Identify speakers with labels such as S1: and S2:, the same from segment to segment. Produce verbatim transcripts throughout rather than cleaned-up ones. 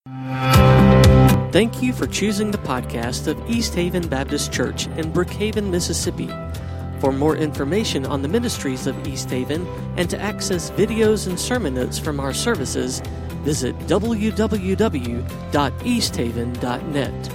S1: Thank you for choosing the podcast of East Haven Baptist Church in Brookhaven, Mississippi. For more information on the ministries of East Haven and to access videos and sermon notes from our services, visit w w w dot east haven dot net.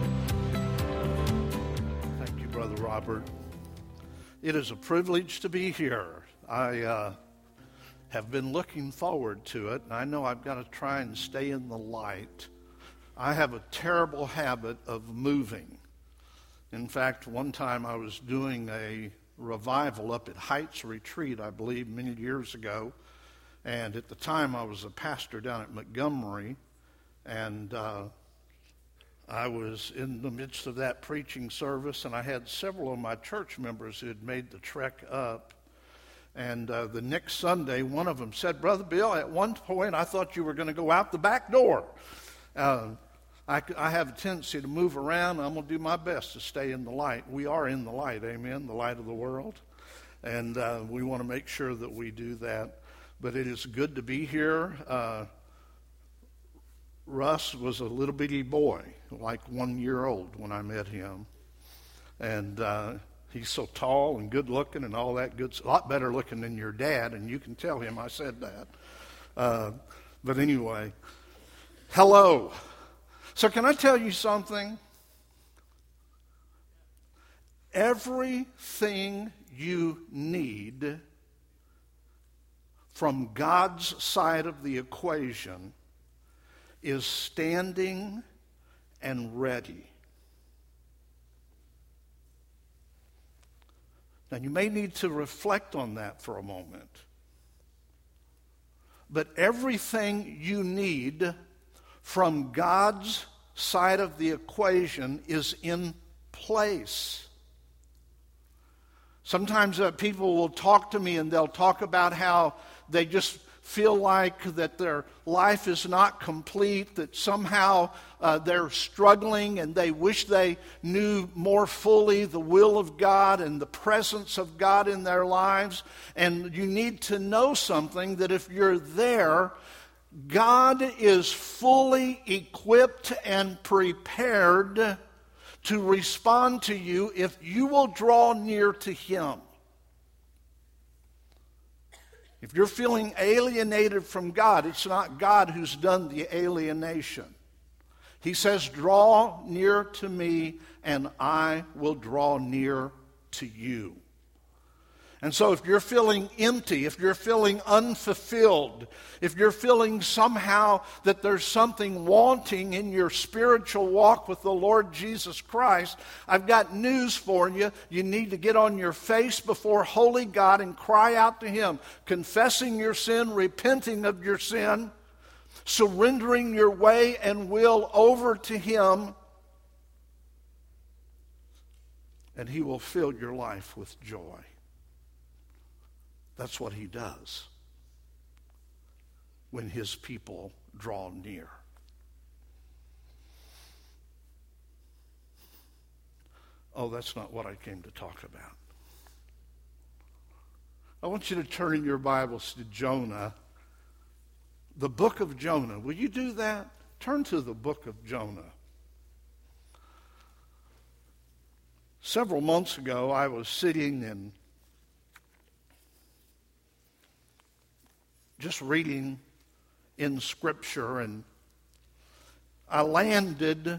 S2: Thank you, Brother Robert. It is a privilege to be here. I uh, have been looking forward to it, and I know I've got to try and stay in the light. I have a terrible habit of moving. In fact, one time I was doing a revival up at Heights Retreat, I believe, many years ago. And at the time, I was a pastor down at Montgomery. And uh, I was in the midst of that preaching service, and I had several of my church members who had made the trek up. And uh, the next Sunday, one of them said, "Brother Bill, at one point I thought you were going to go out the back door." Uh, I, I have a tendency to move around. I'm going to do my best to stay in the light. We are in the light, amen, the light of the world. And uh, we want to make sure that we do that. But it is good to be here. Uh, Russ was a little bitty boy, like one year old when I met him. And uh, he's so tall and good looking and all that good, a lot better looking than your dad, and you can tell him I said that. Uh, but anyway, hello. So can I tell you something? Everything you need from God's side of the equation is standing and ready. Now, you may need to reflect on that for a moment. But everything you need from God's side of the equation is in place. Sometimes uh, people will talk to me and they'll talk about how they just feel like that their life is not complete, that somehow uh, they're struggling and they wish they knew more fully the will of God and the presence of God in their lives. And you need to know something, that if you're there, God is fully equipped and prepared to respond to you if you will draw near to Him. If you're feeling alienated from God, it's not God who's done the alienation. He says, "Draw near to me, and I will draw near to you." And so if you're feeling empty, if you're feeling unfulfilled, if you're feeling somehow that there's something wanting in your spiritual walk with the Lord Jesus Christ, I've got news for you. You need to get on your face before holy God and cry out to Him, confessing your sin, repenting of your sin, surrendering your way and will over to Him, and He will fill your life with joy. That's what He does when His people draw near. Oh, that's not what I came to talk about. I want you to turn in your Bibles to Jonah, the book of Jonah. Will you do that? Turn to the book of Jonah. Several months ago, I was sitting in just reading in Scripture, and I landed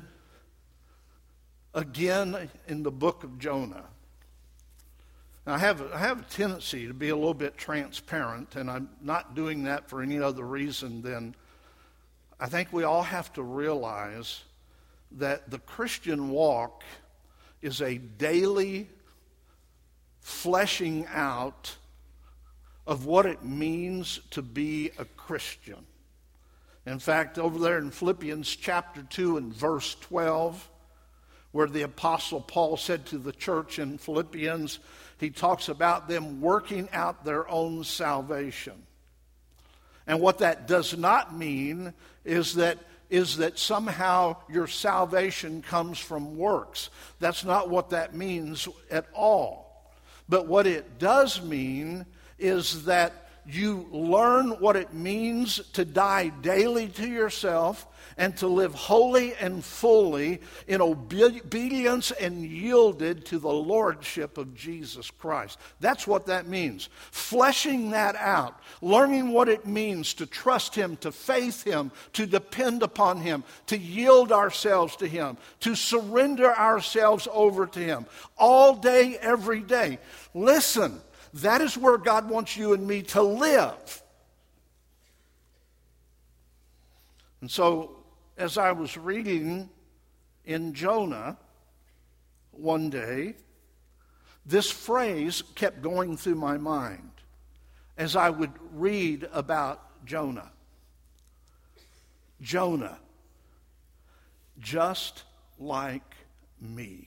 S2: again in the book of Jonah. Now, I have a, I have a tendency to be a little bit transparent, and I'm not doing that for any other reason than I think we all have to realize that the Christian walk is a daily fleshing out of what it means to be a Christian. In fact, over there in Philippians chapter two and verse twelve, where the Apostle Paul said to the church in Philippians, he talks about them working out their own salvation. And what that does not mean is that is that somehow your salvation comes from works. That's not what that means at all. But what it does mean is that you learn what it means to die daily to yourself and to live wholly and fully in obedience and yielded to the lordship of Jesus Christ. That's what that means. Fleshing that out, learning what it means to trust Him, to faith Him, to depend upon Him, to yield ourselves to Him, to surrender ourselves over to Him, all day, every day. Listen, that is where God wants you and me to live. And so, as I was reading in Jonah one day, this phrase kept going through my mind as I would read about Jonah. Jonah, just like me.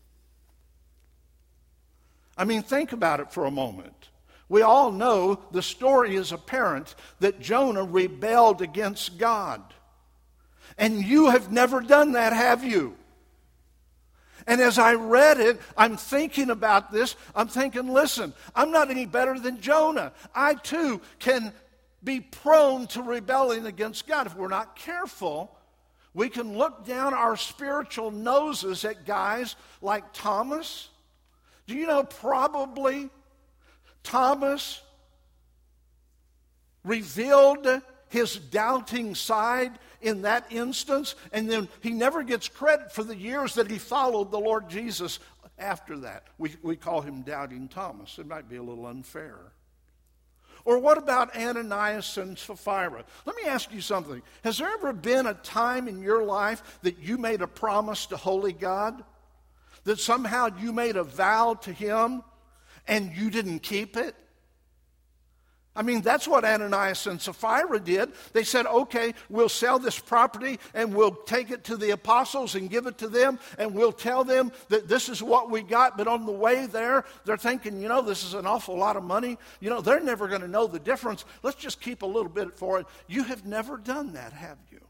S2: I mean, think about it for a moment. We all know the story is apparent that Jonah rebelled against God. And you have never done that, have you? And as I read it, I'm thinking about this. I'm thinking, listen, I'm not any better than Jonah. I too can be prone to rebelling against God. If we're not careful, we can look down our spiritual noses at guys like Thomas. Do you know probably Thomas revealed his doubting side in that instance, and then he never gets credit for the years that he followed the Lord Jesus after that. We, we call him Doubting Thomas. It might be a little unfair. Or what about Ananias and Sapphira? Let me ask you something. Has there ever been a time in your life that you made a promise to holy God? That somehow you made a vow to Him and you didn't keep it? I mean, that's what Ananias and Sapphira did. They said, okay, we'll sell this property and we'll take it to the apostles and give it to them and we'll tell them that this is what we got. But on the way there, they're thinking, you know, this is an awful lot of money. You know, they're never going to know the difference. Let's just keep a little bit for it. You have never done that, have you?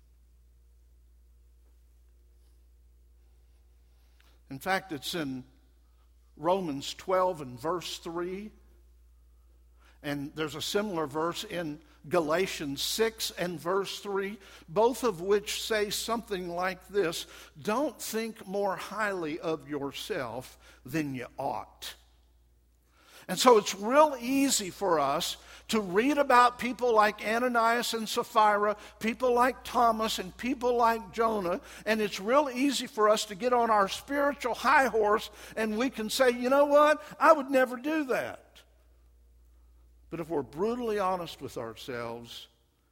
S2: In fact, it's in Romans twelve and verse three. And there's a similar verse in Galatians six and verse three, both of which say something like this: don't think more highly of yourself than you ought. And so it's real easy for us to read about people like Ananias and Sapphira, people like Thomas, and people like Jonah, and it's real easy for us to get on our spiritual high horse and we can say, you know what, I would never do that. But if we're brutally honest with ourselves,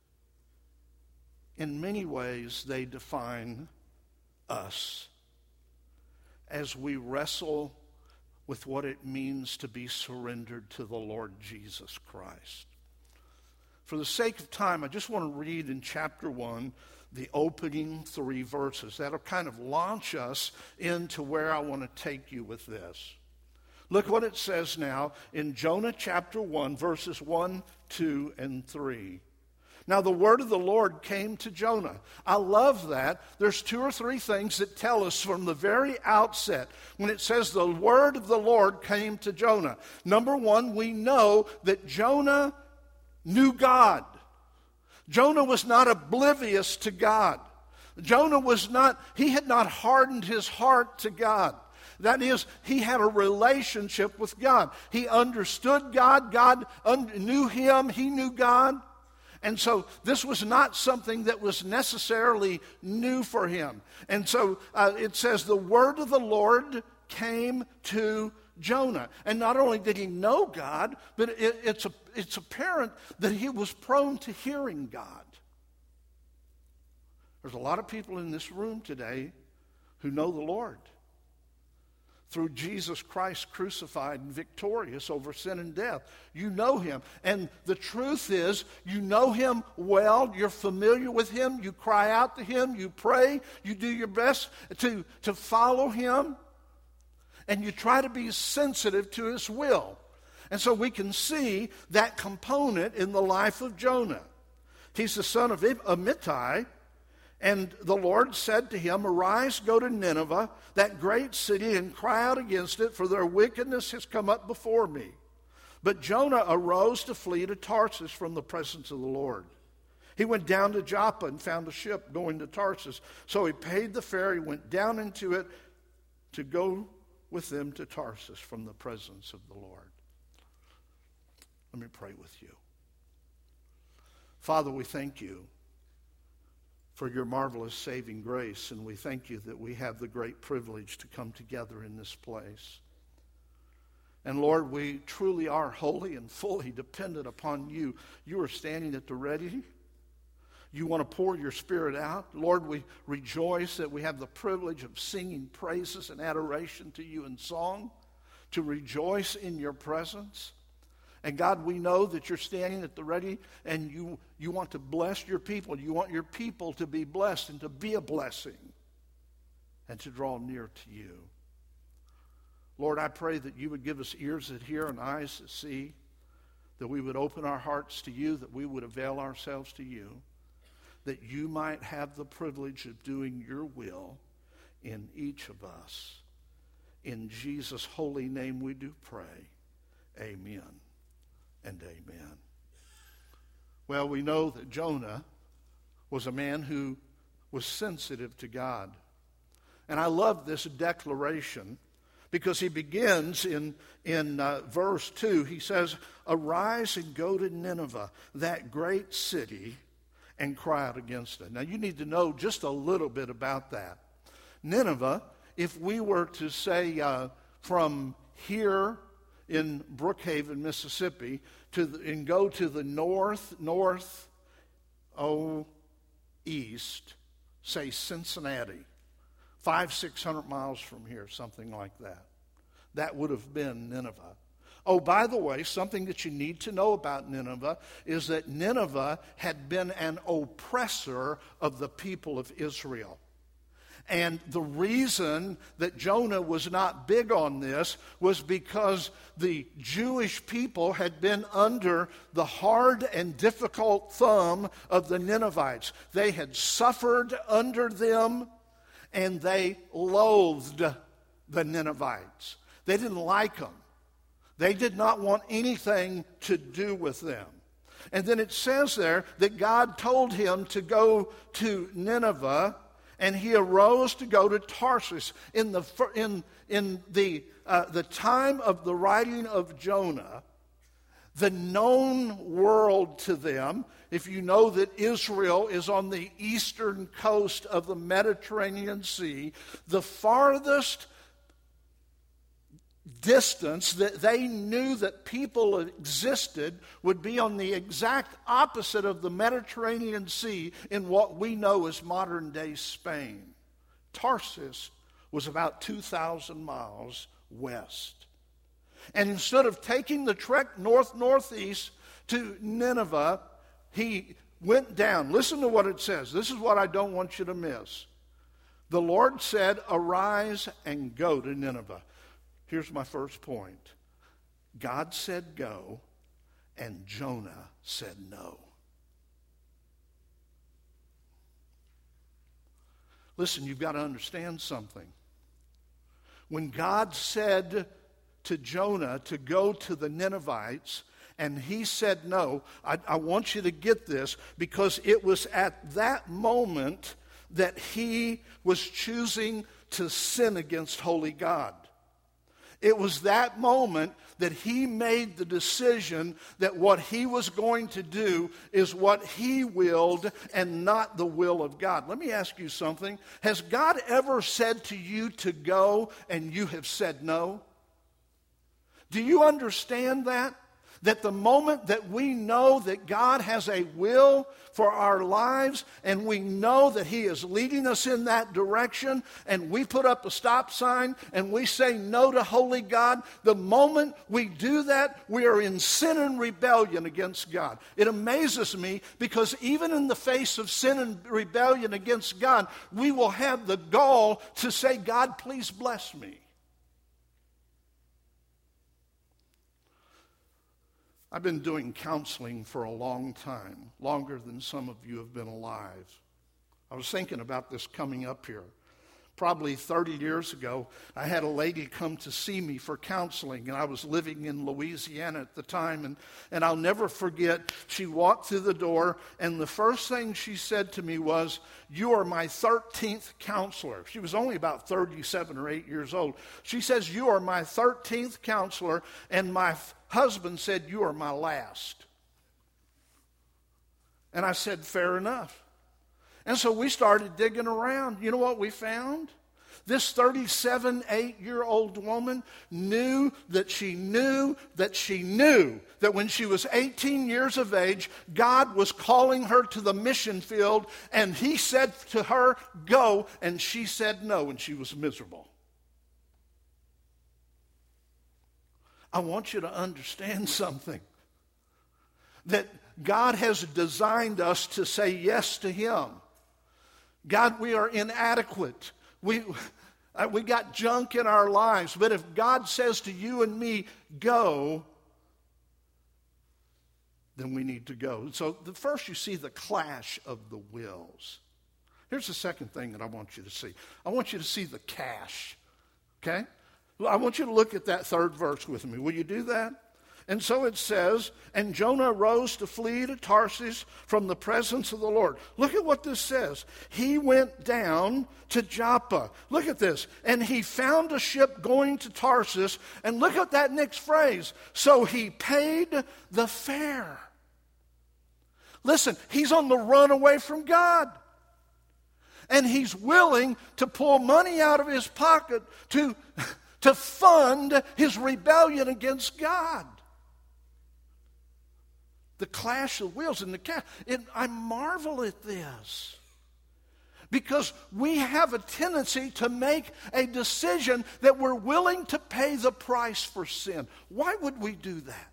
S2: in many ways they define us as we wrestle with what it means to be surrendered to the Lord Jesus Christ. For the sake of time, I just want to read in chapter one the opening three verses. That'll kind of launch us into where I want to take you with this. Look what it says now in Jonah chapter one, verses one, two, and three. Now the word of the Lord came to Jonah. I love that. There's two or three things that tell us from the very outset when it says the word of the Lord came to Jonah. Number one, we know that Jonah knew God. Jonah was not oblivious to God. Jonah was not, he had not hardened his heart to God. That is, he had a relationship with God. He understood God. God un- knew him. He knew God. And so this was not something that was necessarily new for him. And so uh, it says the word of the Lord came to Jonah. And not only did he know God, but it, it's, a, it's apparent that he was prone to hearing God. There's a lot of people in this room today who know the Lord through Jesus Christ crucified and victorious over sin and death. You know him. And the truth is, you know him well. You're familiar with him. You cry out to him. You pray. You do your best to, to follow him. And you try to be sensitive to his will. And so we can see that component in the life of Jonah. He's the son of Amittai. And the Lord said to him, arise, go to Nineveh, that great city, and cry out against it, for their wickedness has come up before me. But Jonah arose to flee to Tarsus from the presence of the Lord. He went down to Joppa and found a ship going to Tarsus. So he paid the fare, went down into it to go with them to Tarsus from the presence of the Lord. Let me pray with you. Father, we thank you for your marvelous saving grace, and we thank you that we have the great privilege to come together in this place. And Lord, we truly are wholly and fully dependent upon you. You are standing at the ready. You want to pour your Spirit out. Lord, we rejoice that we have the privilege of singing praises and adoration to you in song, to rejoice in your presence. And God, we know that you're standing at the ready, and you, you want to bless your people. You want your people to be blessed and to be a blessing and to draw near to you. Lord, I pray that you would give us ears that hear and eyes that see, that we would open our hearts to you, that we would avail ourselves to you, that you might have the privilege of doing your will in each of us. In Jesus' holy name we do pray. Amen and amen. Well, we know that Jonah was a man who was sensitive to God. And I love this declaration because he begins in, in uh, verse two. He says, "Arise and go to Nineveh, that great city, and cry out against it." Now, you need to know just a little bit about that. Nineveh, if we were to say uh, from here in Brookhaven, Mississippi, to the, and go to the north, north, oh, east, say Cincinnati, five, six hundred miles from here, something like that. That would have been Nineveh. Oh, by the way, something that you need to know about Nineveh is that Nineveh had been an oppressor of the people of Israel. And the reason that Jonah was not big on this was because the Jewish people had been under the hard and difficult thumb of the Ninevites. They had suffered under them, and they loathed the Ninevites. They didn't like them. They did not want anything to do with them. And then it says there that God told him to go to Nineveh, and he arose to go to Tarsus. In the in in the uh, the time of the writing of Jonah, the known world to them, if you know that Israel is on the eastern coast of the Mediterranean Sea, the farthest distance that they knew that people existed would be on the exact opposite of the Mediterranean Sea in what we know as modern-day Spain. Tarsus was about two thousand miles west. And instead of taking the trek north-northeast to Nineveh, he went down. Listen to what it says. This is what I don't want you to miss. The Lord said, "Arise and go to Nineveh." Here's my first point. God said go, and Jonah said no. Listen, you've got to understand something. When God said to Jonah to go to the Ninevites, and he said no, I, I want you to get this, because it was at that moment that he was choosing to sin against holy God. It was that moment that he made the decision that what he was going to do is what he willed and not the will of God. Let me ask you something. Has God ever said to you to go and you have said no? Do you understand that? That the moment that we know that God has a will for our lives and we know that he is leading us in that direction and we put up a stop sign and we say no to holy God, the moment we do that, we are in sin and rebellion against God. It amazes me because even in the face of sin and rebellion against God, we will have the gall to say, "God, please bless me." I've been doing counseling for a long time, longer than some of you have been alive. I was thinking about this coming up here. probably thirty years ago, I had a lady come to see me for counseling, and I was living in Louisiana at the time, and, and I'll never forget, she walked through the door, and the first thing she said to me was, "You are my thirteenth counselor." She was only about thirty-seven or eight years old. She says, "You are my thirteenth counselor, and my f- husband said you are my last." And I said, "Fair enough." And so we started digging around. You know what we found? This thirty-seven, eight-year-old woman knew that she knew that she knew that when she was eighteen years of age, God was calling her to the mission field, and he said to her, "Go," and she said no, and she was miserable. I want you to understand something. That God has designed us to say yes to him. God, we are inadequate. We, we got junk in our lives. But if God says to you and me, "Go," then we need to go. So the first you see the clash of the wills. Here's the second thing that I want you to see. I want you to see the cash. Okay? I want you to look at that third verse with me. Will you do that? And so it says, "And Jonah rose to flee to Tarshish from the presence of the Lord." Look at what this says. He went down to Joppa. Look at this. "And he found a ship going to Tarshish." And look at that next phrase. "So he paid the fare." Listen, he's on the run away from God. And he's willing to pull money out of his pocket to, to fund his rebellion against God. The clash of wills and the cash. It, I marvel at this. Because we have a tendency to make a decision that we're willing to pay the price for sin. Why would we do that?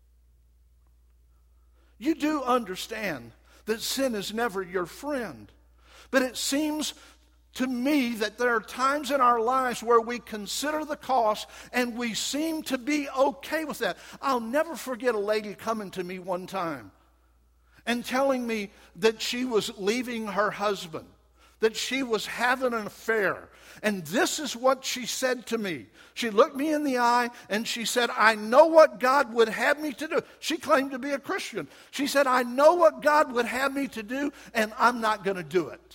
S2: You do understand that sin is never your friend. But it seems to me that there are times in our lives where we consider the cost and we seem to be okay with that. I'll never forget a lady coming to me one time and telling me that she was leaving her husband, that she was having an affair. And this is what she said to me. She looked me in the eye and she said, "I know what God would have me to do." She claimed to be a Christian. She said, "I know what God would have me to do, and I'm not going to do it."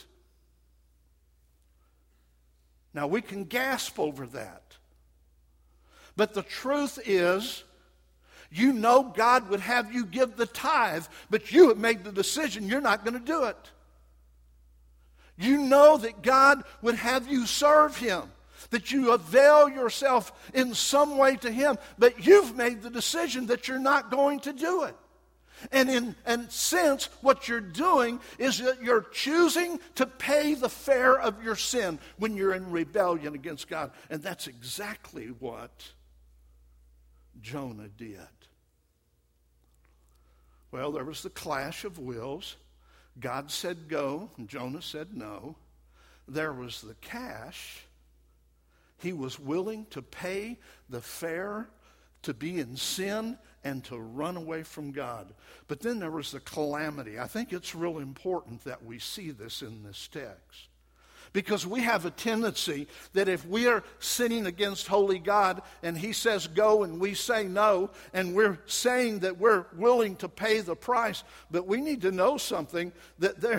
S2: Now, we can gasp over that. But the truth is, you know God would have you give the tithe, but you have made the decision you're not going to do it. You know that God would have you serve him, that you avail yourself in some way to him, but you've made the decision that you're not going to do it. And in and since what you're doing is that you're choosing to pay the fare of your sin when you're in rebellion against God. And that's exactly what Jonah did. Well, there was the clash of wills. God said go, and Jonah said no. There was the cash. He was willing to pay the fare to be in sin and to run away from God. But then there was the calamity. I think it's real important that we see this in this text. Because we have a tendency that if we are sinning against holy God and he says go and we say no, and we're saying that we're willing to pay the price, but we need to know something, that there,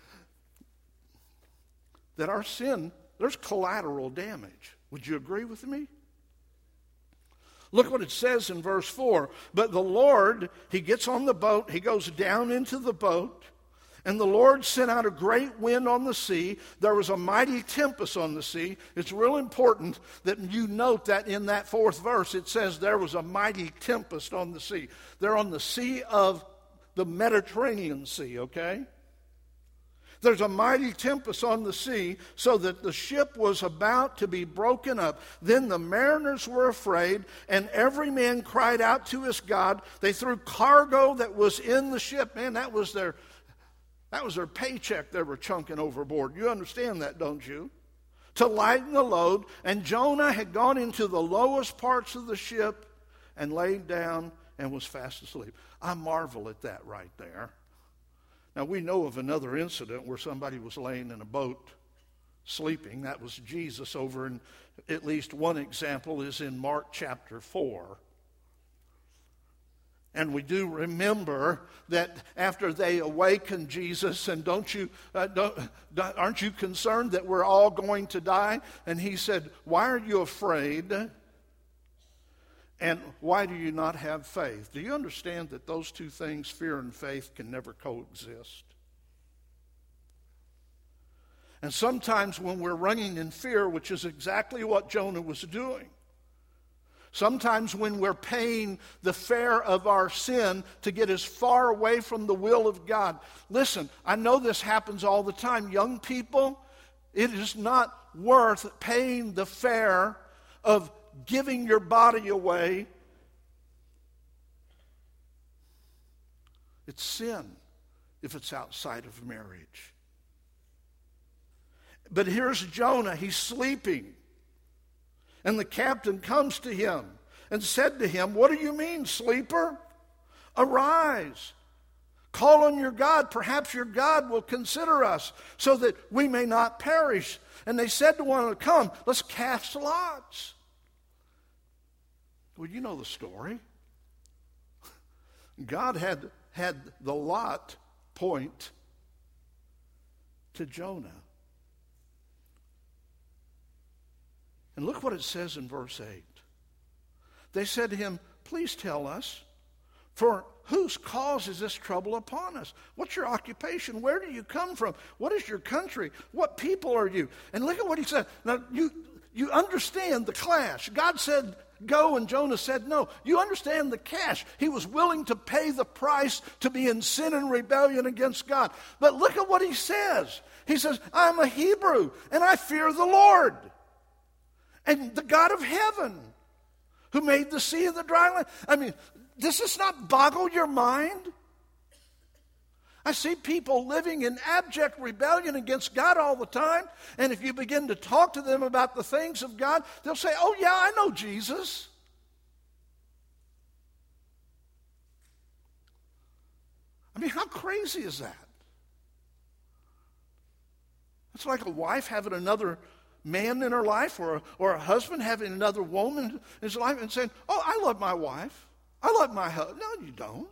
S2: that our sin, there's collateral damage. Would you agree with me? Look what it says in verse four. "But the Lord," he gets on the boat, he goes down into the boat, "and the Lord sent out a great wind on the sea. There was a mighty tempest on the sea." It's real important that you note that in that fourth verse it says there was a mighty tempest on the sea. They're on the sea of the Mediterranean Sea, okay? "There's a mighty tempest on the sea, so that the ship was about to be broken up. Then the mariners were afraid, and every man cried out to his God. They threw cargo that was in the ship." Man, that was their, that was their paycheck they were chunking overboard. You understand that, don't you? "To lighten the load, and Jonah had gone into the lowest parts of the ship and laid down and was fast asleep." I marvel at that right there. Now, we know of another incident where somebody was laying in a boat sleeping. That was Jesus. Over in at least one example is in Mark chapter four. And we do remember that after they awakened Jesus, and don't you, uh, don't, aren't you concerned that we're all going to die? And he said, why are you afraid? And why do you not have faith? Do you understand that those two things, fear and faith, can never coexist? And sometimes when we're running in fear, which is exactly what Jonah was doing, sometimes when we're paying the fare of our sin to get as far away from the will of God. Listen, I know this happens all the time. Young people, it is not worth paying the fare of giving your body away. It's sin if it's outside of marriage. But here's Jonah. He's sleeping. And the captain comes to him and said to him, what do you mean, sleeper? Arise, call on your God. Perhaps your God will consider us so that we may not perish. And they said to one another, come, let's cast lots. Well, you know the story. God had, had the lot point to Jonah. And look what it says in verse eight. They said to him, please tell us, for whose cause is this trouble upon us? What's your occupation? Where do you come from? What is your country? What people are you? And look at what he said. Now, you, you understand the clash. God said, go, and Jonah said no. You understand the cash. He was willing to pay the price to be in sin and rebellion against God. But look at what he says. He says, I'm a Hebrew, and I fear the Lord, and the God of heaven, who made the sea and the dry land. I mean, does this not boggle your mind? I see people living in abject rebellion against God all the time, and if you begin to talk to them about the things of God, they'll say, oh yeah, I know Jesus. I mean, how crazy is that? It's like a wife having another man in her life, or a, or a husband having another woman in his life and saying, oh, I love my wife. I love my husband. No, you don't.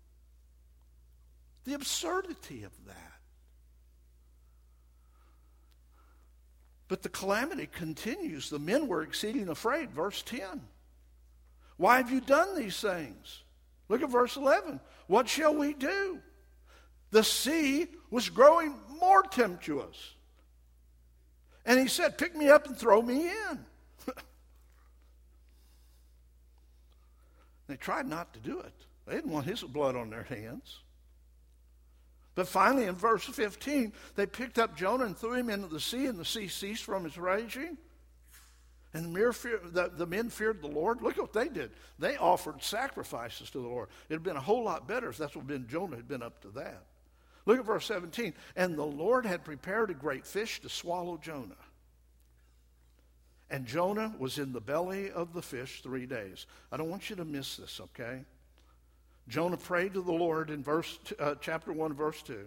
S2: The absurdity of that. But the calamity continues. The men were exceeding afraid. Verse ten. Why have you done these things? Look at verse eleven. What shall we do? The sea was growing more tempestuous. And he said, pick me up and throw me in. They tried not to do it. They didn't want his blood on their hands. But finally, in verse fifteen, they picked up Jonah and threw him into the sea, and the sea ceased from its raging. And the, mere fear, the, the men feared the Lord. Look what they did. They offered sacrifices to the Lord. It had been a whole lot better if that's what been, Jonah had been up to that. Look at verse seventeen. And the Lord had prepared a great fish to swallow Jonah. And Jonah was in the belly of the fish three days. I don't want you to miss this, okay? Jonah prayed to the Lord in verse uh, chapter one, verse two.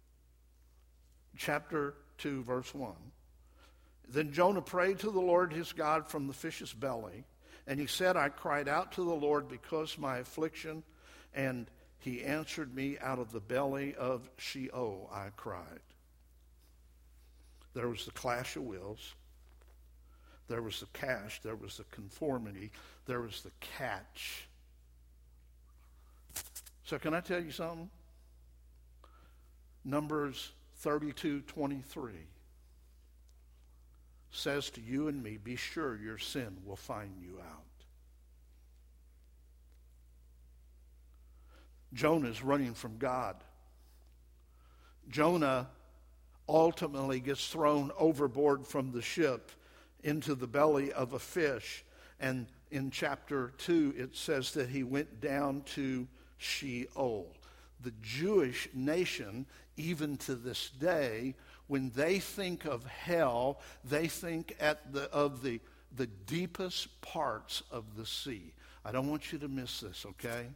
S2: Chapter two, verse one. Then Jonah prayed to the Lord his God from the fish's belly. And he said, I cried out to the Lord because of my affliction, and he answered me. Out of the belly of Sheol I cried. There was the clash of wills. There was the cash. There was the conformity. There was the catch. So can I tell you something? Numbers thirty-two twenty-three says to you and me, be sure your sin will find you out. Jonah is running from God. Jonah ultimately gets thrown overboard from the ship into the belly of a fish. And in chapter two, it says that he went down to Sheol. The Jewish nation, even to this day, when they think of hell, they think at the, of the, the deepest parts of the sea. I don't want you to miss this, okay?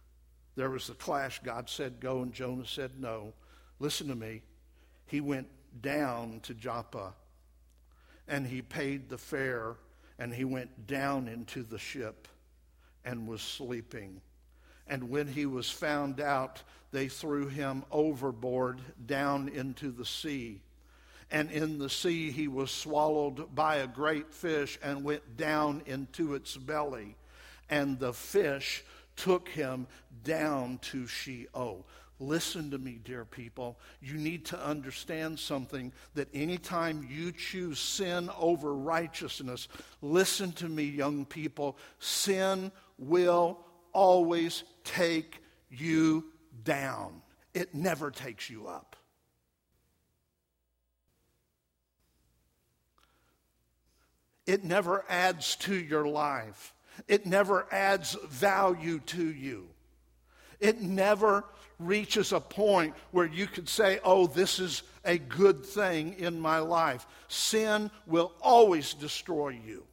S2: There was the clash. God said go, and Jonah said no. Listen to me. He went down to Joppa, and he paid the fare, and he went down into the ship and was sleeping. And when he was found out, they threw him overboard down into the sea. And in the sea he was swallowed by a great fish and went down into its belly. And the fish took him down to Sheol. Listen to me, dear people. You need to understand something, that anytime you choose sin over righteousness, listen to me, young people, sin will always take you down. It never takes you up. It never adds to your life. It never adds value to you. It never reaches a point where you could say, oh, this is a good thing in my life. Sin will always destroy you.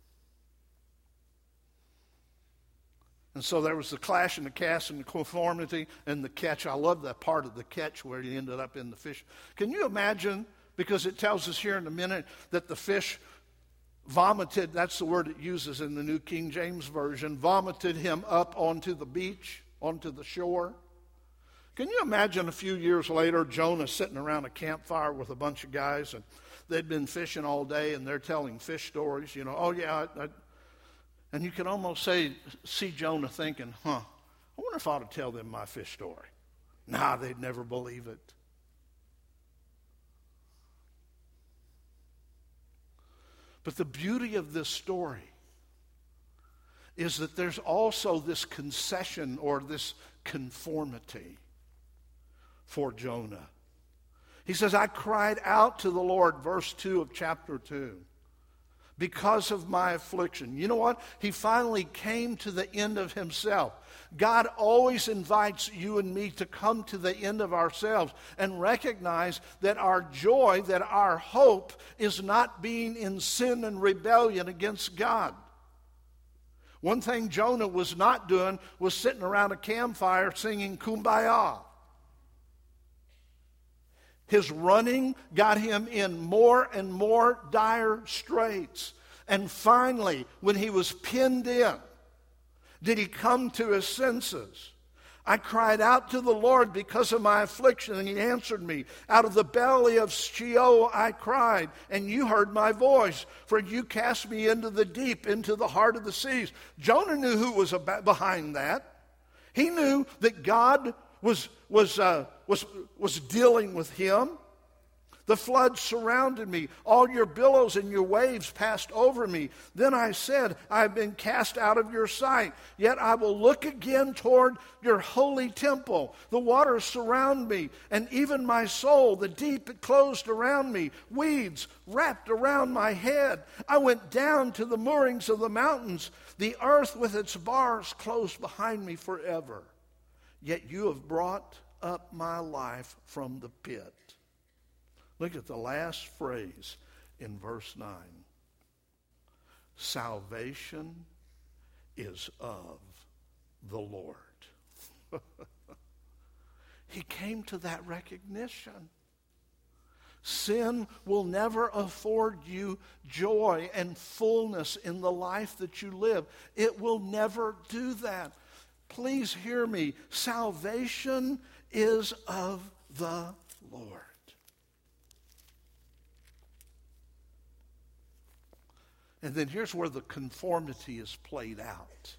S2: And so there was the clash and the cast and the conformity and the catch. I love that part of the catch where he ended up in the fish. Can you imagine, because it tells us here in a minute that the fish vomited, that's the word it uses in the New King James Version, vomited him up onto the beach, onto the shore. Can you imagine a few years later, Jonah sitting around a campfire with a bunch of guys, and they'd been fishing all day, and they're telling fish stories, you know, oh yeah, I, I, and you can almost say, see Jonah thinking, huh, I wonder if I ought to tell them my fish story. Nah, they'd never believe it. But the beauty of this story is that there's also this concession or this conformity for Jonah. He says, I cried out to the Lord, verse two of chapter two, because of my affliction. You know what? He finally came to the end of himself. God always invites you and me to come to the end of ourselves and recognize that our joy, that our hope is not being in sin and rebellion against God. One thing Jonah was not doing was sitting around a campfire singing Kumbaya. His running got him in more and more dire straits. And finally, when he was pinned in, did he come to his senses. I cried out to the Lord because of my affliction, and he answered me. Out of the belly of Sheol I cried, and you heard my voice, for you cast me into the deep, into the heart of the seas. Jonah knew who was behind that. He knew that God was, was, uh, was, was dealing with him. The flood surrounded me. All your billows and your waves passed over me. Then I said, I have been cast out of your sight. Yet I will look again toward your holy temple. The waters surround me, and even my soul, the deep closed around me. Weeds wrapped around my head. I went down to the moorings of the mountains. The earth with its bars closed behind me forever. Yet you have brought up my life from the pit. Look at the last phrase in verse nine. Salvation is of the Lord. He came to that recognition. Sin will never afford you joy and fullness in the life that you live. It will never do that. Please hear me. Salvation is of the Lord. And then here's where the conformity is played out.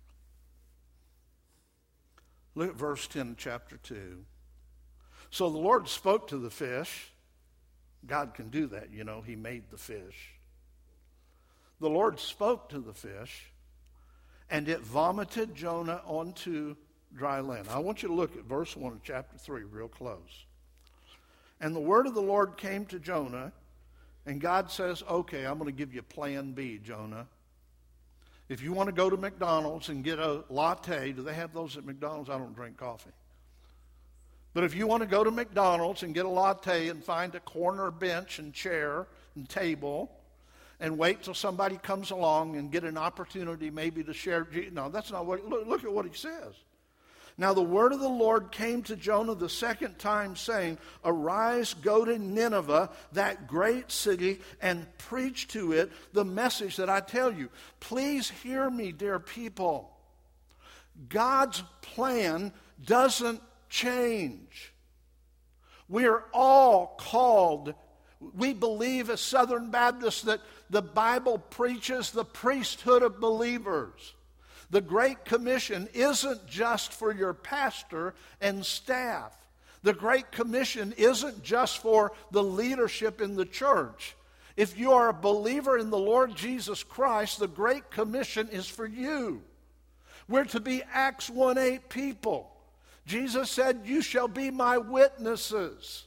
S2: Look at verse ten, chapter two. So the Lord spoke to the fish. God can do that, you know. He made the fish. The Lord spoke to the fish, and it vomited Jonah onto dry land. I want you to look at verse one of chapter three real close. And the word of the Lord came to Jonah, and God says, okay, I'm going to give you plan B, Jonah. If you want to go to McDonald's and get a latte, do they have those at McDonald's? I don't drink coffee. But if you want to go to McDonald's and get a latte and find a corner bench and chair and table and wait till somebody comes along and get an opportunity maybe to share. No, that's not what, look, look at what he says. Now the word of the Lord came to Jonah the second time, saying, Arise, go to Nineveh, that great city, and preach to it the message that I tell you. Please hear me, dear people. God's plan doesn't change. We are all called. We believe as Southern Baptists that the Bible preaches the priesthood of believers. The Great Commission isn't just for your pastor and staff. The Great Commission isn't just for the leadership in the church. If you are a believer in the Lord Jesus Christ, the Great Commission is for you. We're to be Acts one eight people. Jesus said, you shall be my witnesses.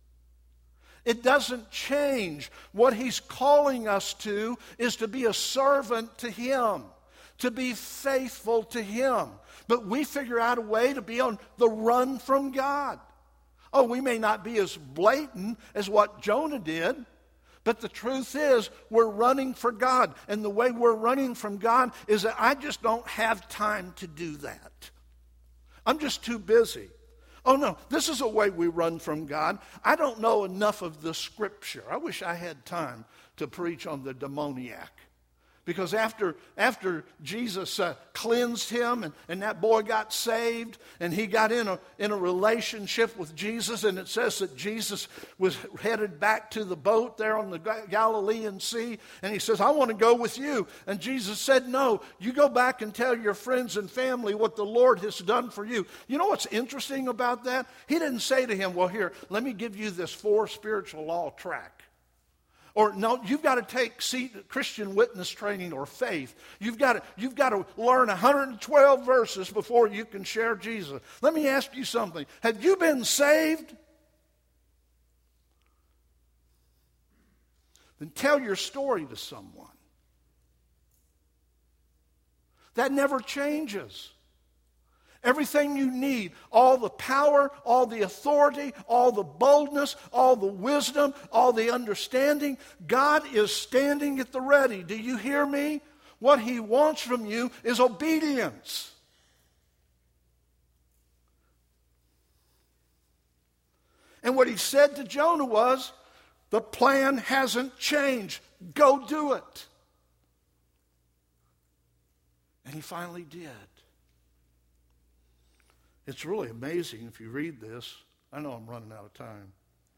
S2: It doesn't change. What he's calling us to is to be a servant to him, to be faithful to him. But we figure out a way to be on the run from God. Oh, we may not be as blatant as what Jonah did, but the truth is we're running for God. And the way we're running from God is that I just don't have time to do that. I'm just too busy. Oh no, this is a way we run from God. I don't know enough of the Scripture. I wish I had time to preach on the demoniac. Because after, after Jesus uh, cleansed him and, and that boy got saved and he got in a, in a relationship with Jesus, and it says that Jesus was headed back to the boat there on the Galilean Sea, and he says, I want to go with you. And Jesus said, no, you go back and tell your friends and family what the Lord has done for you. You know what's interesting about that? He didn't say to him, well, here, let me give you this four spiritual law track. Or no, you've got to take Christian witness training or faith. You've got to, you've got to learn one hundred twelve verses before you can share Jesus. Let me ask you something. Have you been saved? Then tell your story to someone. That never changes. Everything you need, all the power, all the authority, all the boldness, all the wisdom, all the understanding, God is standing at the ready. Do you hear me? What he wants from you is obedience. And what he said to Jonah was, the plan hasn't changed. Go do it. And he finally did. It's really amazing if you read this. I know I'm running out of time.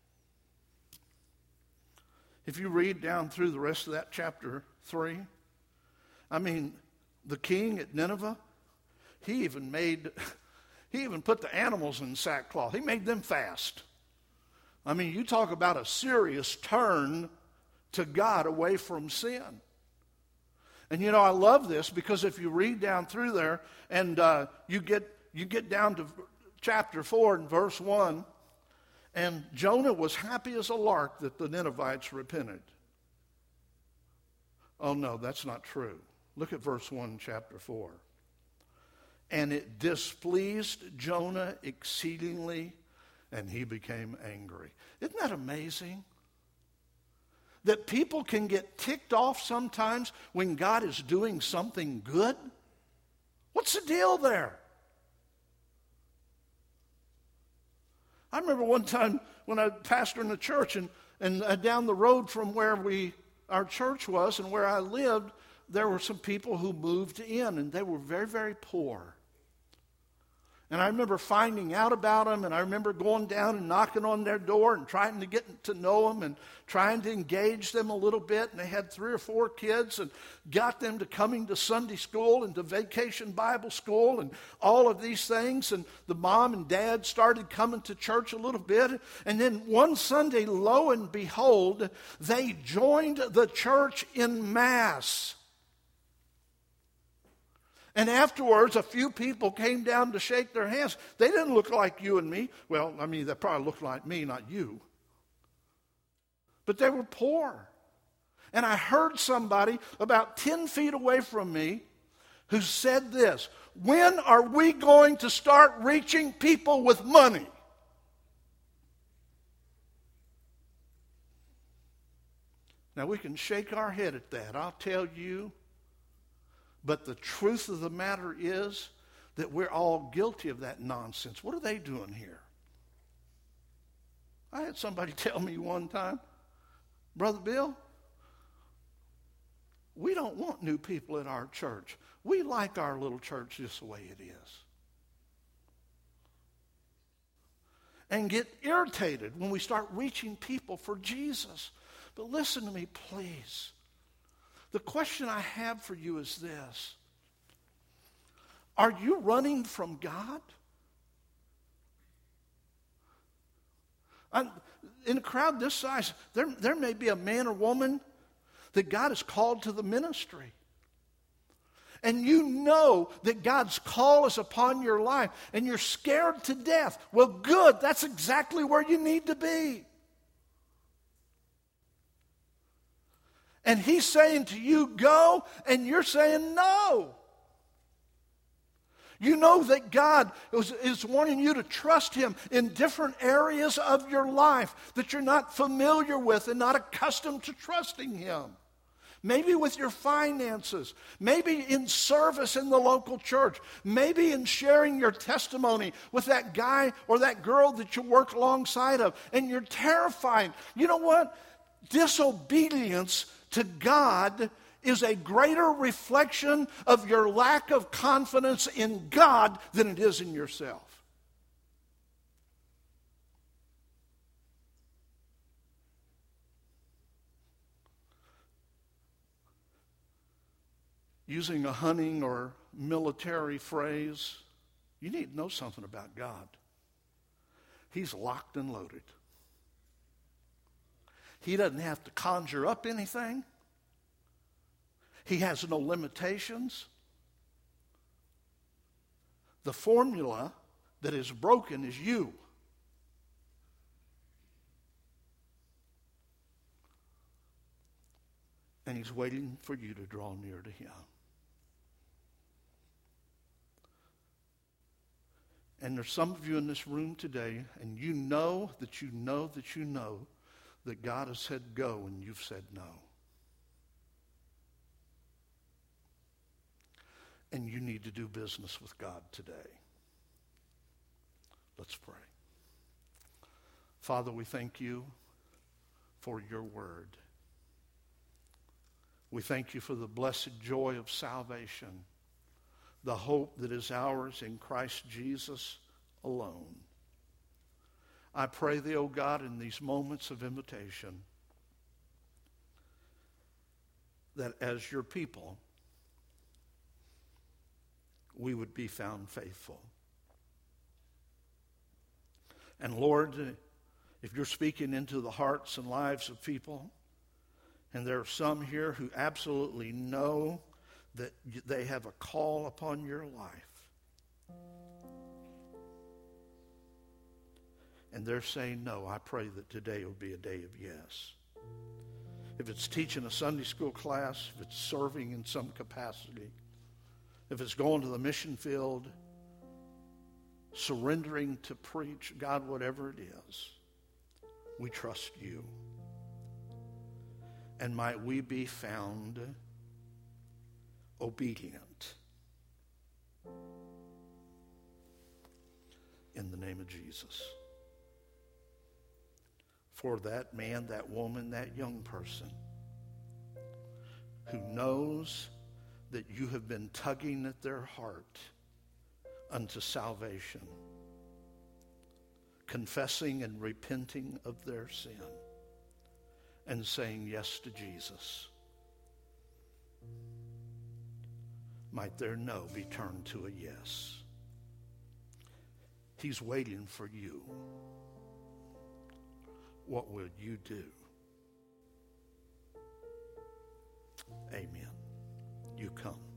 S2: If you read down through the rest of that chapter three, I mean, the king at Nineveh, he even made, he even put the animals in sackcloth. He made them fast. I mean, you talk about a serious turn to God away from sin. And you know, I love this because if you read down through there and uh, you get You get down to chapter four and verse one, and Jonah was happy as a lark that the Ninevites repented. Oh no, that's not true. Look at verse one, chapter four. And it displeased Jonah exceedingly, and he became angry. Isn't that amazing? That people can get ticked off sometimes when God is doing something good? What's the deal there? I remember one time when I was pastoring a church, and, and uh, down the road from where we our church was and where I lived, there were some people who moved in, and they were very, very poor. And I remember finding out about them, and I remember going down and knocking on their door and trying to get to know them and trying to engage them a little bit. And they had three or four kids, and got them to coming to Sunday school and to vacation Bible school and all of these things. And the mom and dad started coming to church a little bit. And then one Sunday, lo and behold, they joined the church in mass. And afterwards, a few people came down to shake their hands. They didn't look like you and me. Well, I mean, they probably looked like me, not you. But they were poor. And I heard somebody about ten feet away from me who said this: when are we going to start reaching people with money? Now, we can shake our head at that. I'll tell you. But the truth of the matter is that we're all guilty of that nonsense. What are they doing here? I had somebody tell me one time, Brother Bill, we don't want new people at our church. We like our little church just the way it is. And get irritated when we start reaching people for Jesus. But listen to me, please. The question I have for you is this. Are you running from God? I'm, in a crowd this size, there, there may be a man or woman that God has called to the ministry. And you know that God's call is upon your life, and you're scared to death. Well, good. That's exactly where you need to be. And He's saying to you, go, and you're saying no. You know that God is, is wanting you to trust Him in different areas of your life that you're not familiar with and not accustomed to trusting Him. Maybe with your finances, maybe in service in the local church, maybe in sharing your testimony with that guy or that girl that you work alongside of, and you're terrified. You know what? Disobedience to God is a greater reflection of your lack of confidence in God than it is in yourself. Using a hunting or military phrase, you need to know something about God. He's locked and loaded. He doesn't have to conjure up anything. He has no limitations. The formula that is broken is you. And He's waiting for you to draw near to Him. And there's some of you in this room today, and you know that you know that you know that God has said go, and you've said no. And you need to do business with God today. Let's pray. Father, we thank you for your word. We thank you for the blessed joy of salvation, the hope that is ours in Christ Jesus alone. I pray thee, O God, in these moments of invitation, that as your people, we would be found faithful. And Lord, if you're speaking into the hearts and lives of people, and there are some here who absolutely know that they have a call upon your life, and they're saying no, I pray that today will be a day of yes. If it's teaching a Sunday school class, if it's serving in some capacity, if it's going to the mission field, surrendering to preach, God, whatever it is, we trust you. And might we be found obedient. In the name of Jesus. For that man, that woman, that young person who knows that you have been tugging at their heart unto salvation, confessing and repenting of their sin, and saying yes to Jesus. Might their no be turned to a yes. He's waiting for you. What will you do? Amen. You come.